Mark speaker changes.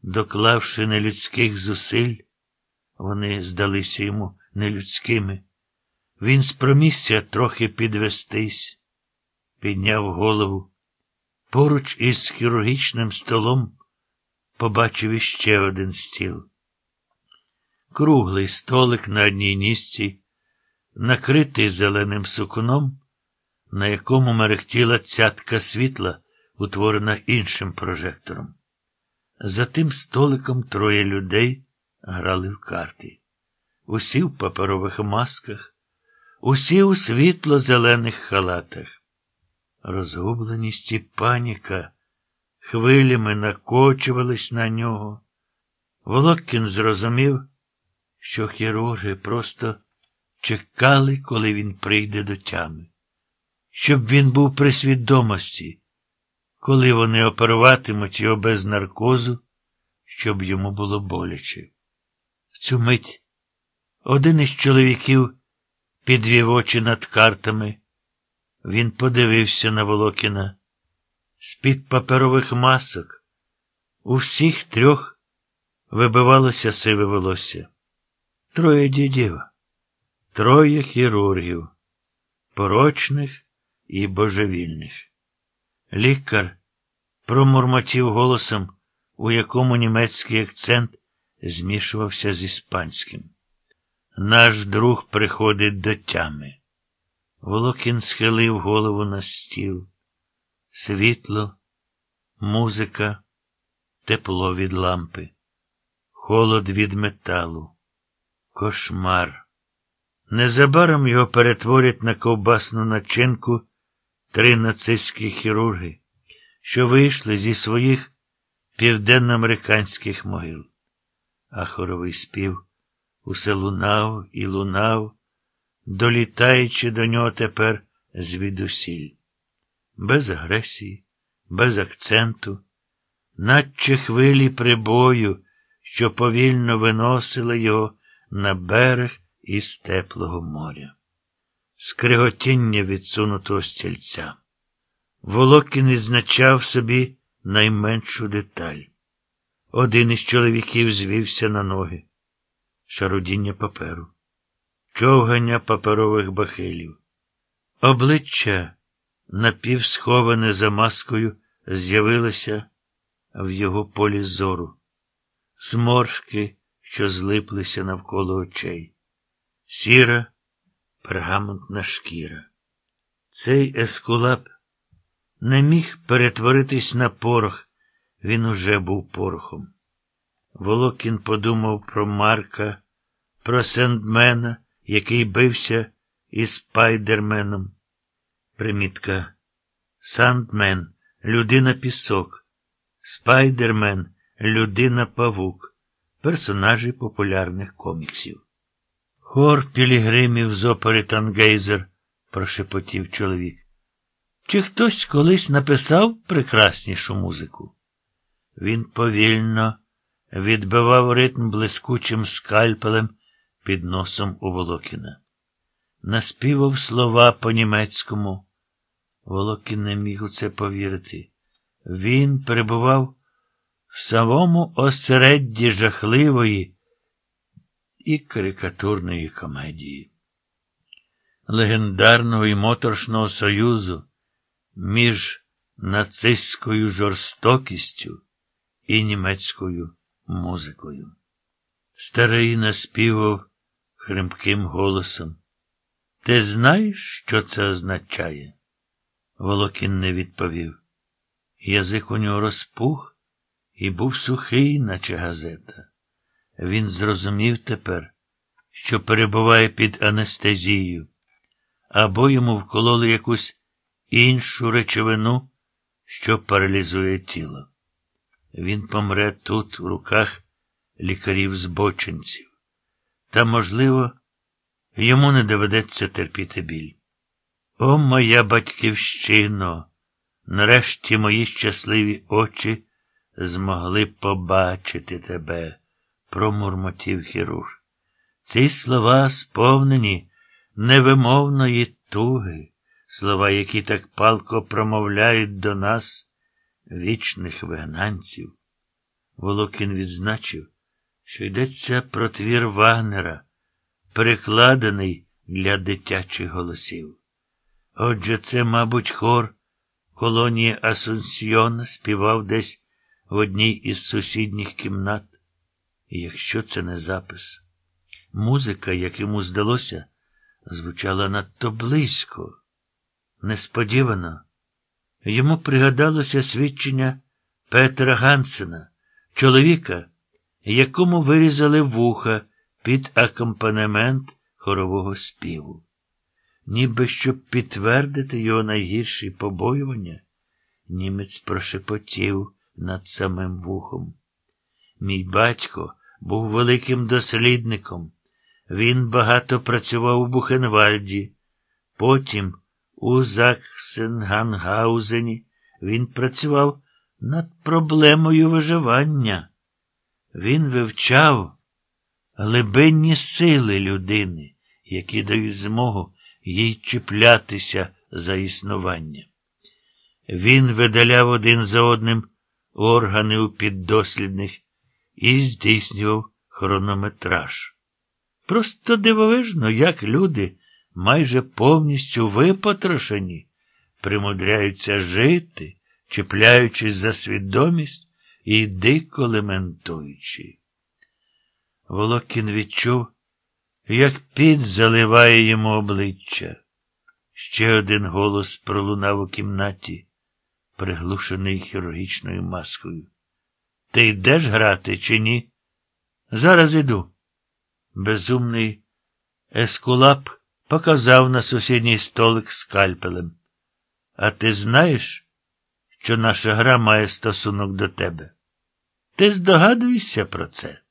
Speaker 1: доклавши нелюдських зусиль, вони здалися йому нелюдськими, він спромігся трохи підвестись, підняв голову. Поруч із хірургічним столом побачив іще один стіл. Круглий столик на одній ніжці, накритий зеленим сукном, на якому мерехтіла цятка світла, утворена іншим прожектором. За тим столиком троє людей грали в карти. Усі в паперових масках, усі у світло-зелених халатах. Розгубленість і паніка хвилями накочувались на нього. Волокін зрозумів, що хірурги просто чекали, коли він прийде до тями. Щоб він був при свідомості, коли вони оперуватимуть його без наркозу, щоб йому було боляче. В цю мить один із чоловіків підвів очі над картами. Він подивився на Волокіна. З-під паперових масок у всіх трьох вибивалося сиве волосся. Троє дідів, троє хірургів, порочних і божевільних. Лікар промурмотів голосом, у якому німецький акцент змішувався з іспанським. Наш друг приходить до тями. Волокін схилив голову на стіл. Світло, музика, тепло від лампи, холод від металу. Кошмар. Незабаром його перетворять на ковбасну начинку три нацистські хірурги, що вийшли зі своїх південноамериканських могил. А хоровий спів усе лунав і лунав, долітаючи до нього тепер звідусіль. Без агресії, без акценту, наче хвилі прибою, що повільно виносили його на берег із теплого моря. Скриготіння відсунутого стільця. Волокін відзначав собі найменшу деталь. Один із чоловіків звівся на ноги. Шарудіння паперу. Човгання паперових бахилів. Обличчя, напівсховане за маскою, з'явилося в його полі зору. Зморшки, що злиплися навколо очей. Сіра, пергаментна шкіра. Цей ескулап не міг перетворитись на порох, він уже був порохом. Волокін подумав про Марка, про Сендмена, який бився із Спайдерменом. Примітка. Сандмен – людина-пісок. Спайдермен – людина-павук. Персонажі популярних коміксів. Хор пілігримів з опери «Тангейзер», прошепотів чоловік. Чи хтось колись написав прекраснішу музику? Він повільно відбивав ритм блискучим скальпелем під носом у Волокіна. Наспівав слова по-німецькому. Волокін не міг у це повірити. Він перебував в самому осередді жахливої і карикатурної комедії. Легендарного і моторошного союзу між нацистською жорстокістю і німецькою музикою. Старий наспівав хримким голосом. Ти знаєш, що це означає? Волокін не відповів. Язик у нього розпух і був сухий, наче газета. Він зрозумів тепер, що перебуває під анестезією, або йому вкололи якусь іншу речовину, що паралізує тіло. Він помре тут, в руках лікарів-збочинців. Та, можливо, йому не доведеться терпіти біль. О, моя батьківщино! Нарешті мої щасливі очі змогли побачити тебе, промурмотів хірург. Ці слова сповнені невимовної туги, слова, які так палко промовляють до нас, вічних вигнанців. Волокін відзначив, що йдеться про твір Вагнера, перекладений для дитячих голосів. Отже, це, мабуть, хор колонії Асунсьйон співав десь в одній із сусідніх кімнат. І якщо це не запис. Музика, як йому здалося, звучала надто близько. Несподівано йому пригадалося свідчення Петера Гансена, чоловіка, якому вирізали вуха під акомпанемент хорового співу. Ніби щоб підтвердити його найгірші побоювання, німець прошепотів над самим вухом. Мій батько був великим дослідником. Він багато працював у Бухенвальді. Потім у Заксенгангаузені він працював над проблемою виживання. Він вивчав глибинні сили людини, які дають змогу їй чіплятися за існування. Він видаляв один за одним органи у піддослідних і здійснював хронометраж. Просто дивовижно, як люди, майже повністю випотрошені, примудряються жити, чіпляючись за свідомість і дико лементуючи. Волокін відчув, як піт заливає йому обличчя. Ще один голос пролунав у кімнаті, приглушений хірургічною маскою. Ти йдеш грати чи ні? Зараз іду. Безумний Ескулап показав на сусідній столик скальпелем. А ти знаєш, що наша гра має стосунок до тебе? Ти здогадуєшся про це?